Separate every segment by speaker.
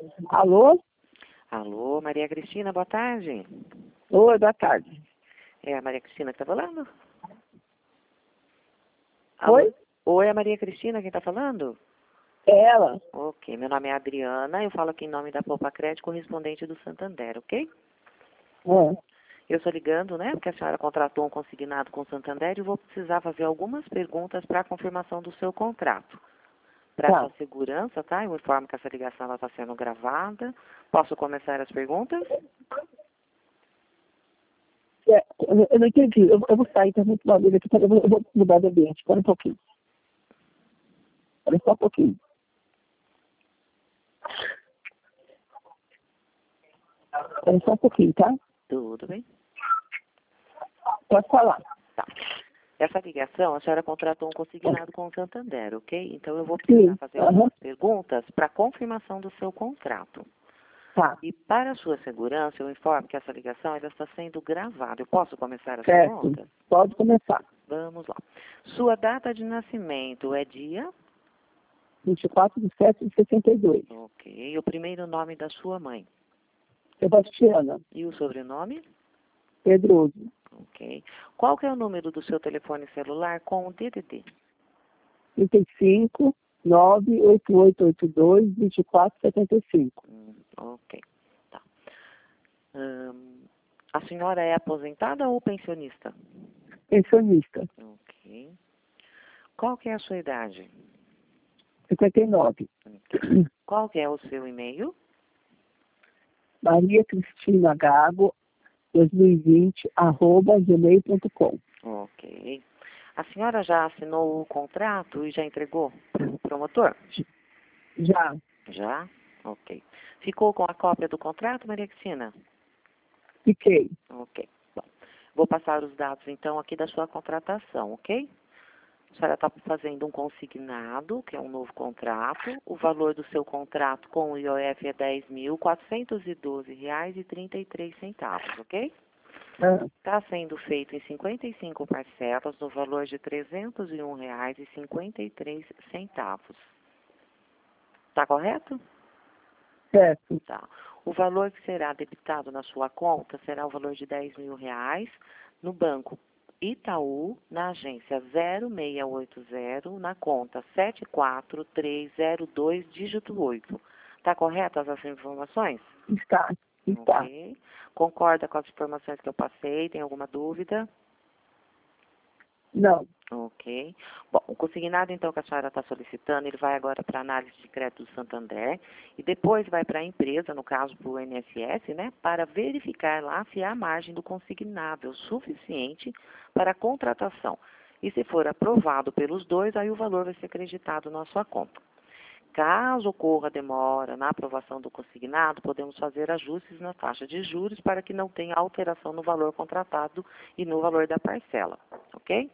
Speaker 1: Alô?
Speaker 2: Alô, Maria Cristina, boa tarde.
Speaker 1: Oi, boa tarde.
Speaker 2: É a Maria Cristina que está falando? Alô?
Speaker 1: Oi?
Speaker 2: Oi, é a Maria Cristina quem está falando?
Speaker 1: É ela?
Speaker 2: Ok, meu nome é Adriana, eu falo aqui em nome da Poupa Crédito, correspondente do Santander, ok?
Speaker 1: É.
Speaker 2: Eu estou ligando, né, porque a senhora contratou um consignado com o Santander e vou precisar fazer algumas perguntas para a confirmação do seu contrato. Para
Speaker 1: Tá.
Speaker 2: sua segurança, tá? Eu informo que essa ligação está sendo gravada. Posso começar as perguntas?
Speaker 1: Eu não entendi. Eu vou sair, tá muito barulho aqui. Eu vou mudar de ambiente. Espera um pouquinho. Espera só um pouquinho. Espera só um pouquinho, tá?
Speaker 2: Tudo bem.
Speaker 1: Pode falar.
Speaker 2: Tá. Essa ligação, a senhora contratou um consignado com o Santander, ok? Então eu vou precisar
Speaker 1: Sim.
Speaker 2: fazer algumas perguntas para confirmação do seu contrato.
Speaker 1: Tá.
Speaker 2: E para a sua segurança, eu informo que essa ligação ainda está sendo gravada. Eu posso começar as
Speaker 1: Certo.
Speaker 2: perguntas?
Speaker 1: Pode começar.
Speaker 2: Vamos lá. Sua data de nascimento é dia?
Speaker 1: 24/7/62.
Speaker 2: Ok. O primeiro nome da sua mãe?
Speaker 1: Sebastiana.
Speaker 2: E o sobrenome?
Speaker 1: Pedroso.
Speaker 2: Ok. Qual que é o número do seu telefone celular com o DDD?
Speaker 1: 35 98882 2475.
Speaker 2: Ok. Tá. A senhora é aposentada ou pensionista?
Speaker 1: Pensionista.
Speaker 2: Ok. Qual que é a sua idade?
Speaker 1: 59.
Speaker 2: Ok. Qual que é o seu e-mail?
Speaker 1: Maria Cristina Gago 2020 @gmail.com.
Speaker 2: Ok. A senhora já assinou o contrato e já entregou para o promotor?
Speaker 1: Já.
Speaker 2: Já? Ok. Ficou com a cópia do contrato, Maria Cristina?
Speaker 1: Fiquei.
Speaker 2: Ok. Bom, vou passar os dados, então, aqui da sua contratação, ok? A senhora está fazendo um consignado, que é um novo contrato. O valor do seu contrato com o IOF é R$ 10.412,33, ok?
Speaker 1: Ah,
Speaker 2: Está sendo feito em 55 parcelas, no valor de R$ 301,53. Está correto?
Speaker 1: certo.
Speaker 2: Tá. O valor que será debitado na sua conta será o valor de R$ 10.000 no banco Itaú, na agência 0680, na conta 74302, dígito 8. Está correto essas informações?
Speaker 1: Está. Está.
Speaker 2: Ok. Concorda com as informações que eu passei? Tem alguma dúvida?
Speaker 1: Não.
Speaker 2: Ok. Bom, o consignado, então, que a senhora está solicitando, ele vai agora para a análise de crédito do Santander e depois vai para a empresa, no caso, para o INSS, né, para verificar lá se há margem do consignável suficiente para a contratação. E se for aprovado pelos dois, aí o valor vai ser acreditado na sua conta. Caso ocorra demora na aprovação do consignado, podemos fazer ajustes na taxa de juros para que não tenha alteração no valor contratado e no valor da parcela, ok?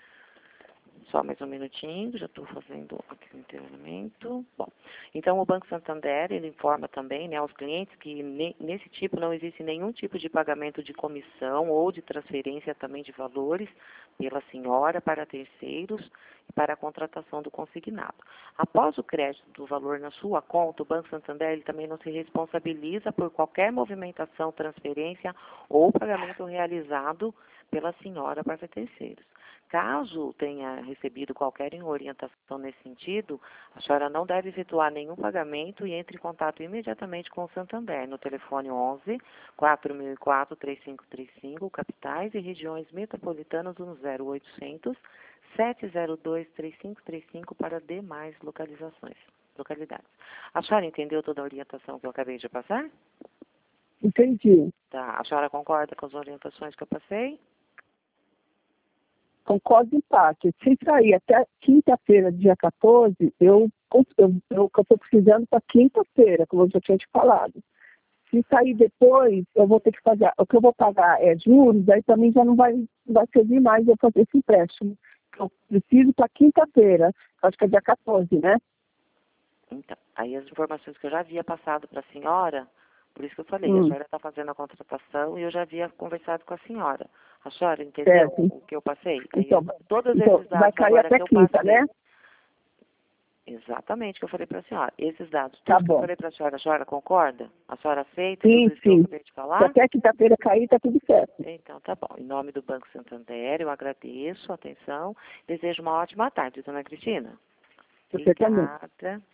Speaker 2: Só mais um minutinho, já estou fazendo aqui o internamento. Bom, então o Banco Santander, ele informa também, né, aos clientes que nesse tipo não existe nenhum tipo de pagamento de comissão ou de transferência também de valores pela senhora para terceiros e para a contratação do consignado. Após o crédito do valor na sua conta, o Banco Santander ele também não se responsabiliza por qualquer movimentação, transferência ou pagamento realizado pela senhora para terceiros. Caso tenha recebido qualquer orientação nesse sentido, a senhora não deve efetuar nenhum pagamento e entre em contato imediatamente com o Santander no telefone 11 4004 3535, capitais e regiões metropolitanas no 0800 702 3535 para demais localidades. A senhora entendeu toda a orientação que eu acabei de passar?
Speaker 1: Entendi.
Speaker 2: Tá. A senhora concorda com as orientações que eu passei?
Speaker 1: Concordo em parte. Se sair até quinta-feira, dia 14, eu estou precisando para quinta-feira, como eu já tinha te falado. Se sair depois, eu vou ter que pagar. O que eu vou pagar é juros, aí também já não vai servir mais eu fazer esse empréstimo. Eu preciso para quinta-feira, acho que é dia 14, né?
Speaker 2: Então, aí as informações que eu já havia passado para a senhora, por isso que eu falei, a
Speaker 1: Hum,
Speaker 2: senhora está fazendo a contratação e eu já havia conversado com a senhora. A senhora entendeu
Speaker 1: certo.
Speaker 2: o que eu passei? Aí,
Speaker 1: Então,
Speaker 2: todos
Speaker 1: então,
Speaker 2: esses
Speaker 1: vai
Speaker 2: dados
Speaker 1: cair
Speaker 2: agora
Speaker 1: até
Speaker 2: que eu
Speaker 1: quinta,
Speaker 2: passei.
Speaker 1: né?
Speaker 2: Exatamente o que eu falei para a senhora. Esses dados,
Speaker 1: Tá
Speaker 2: tudo que eu
Speaker 1: bom.
Speaker 2: falei para a senhora concorda? A senhora aceita
Speaker 1: Sim,
Speaker 2: tudo isso que eu
Speaker 1: sim.
Speaker 2: acabei de
Speaker 1: Se
Speaker 2: falar?
Speaker 1: até quinta-feira cair, tá tudo certo.
Speaker 2: Então, tá bom. Em nome do Banco Santander, eu agradeço a atenção. Desejo uma ótima tarde, dona Cristina.
Speaker 1: Você também.
Speaker 2: Obrigada.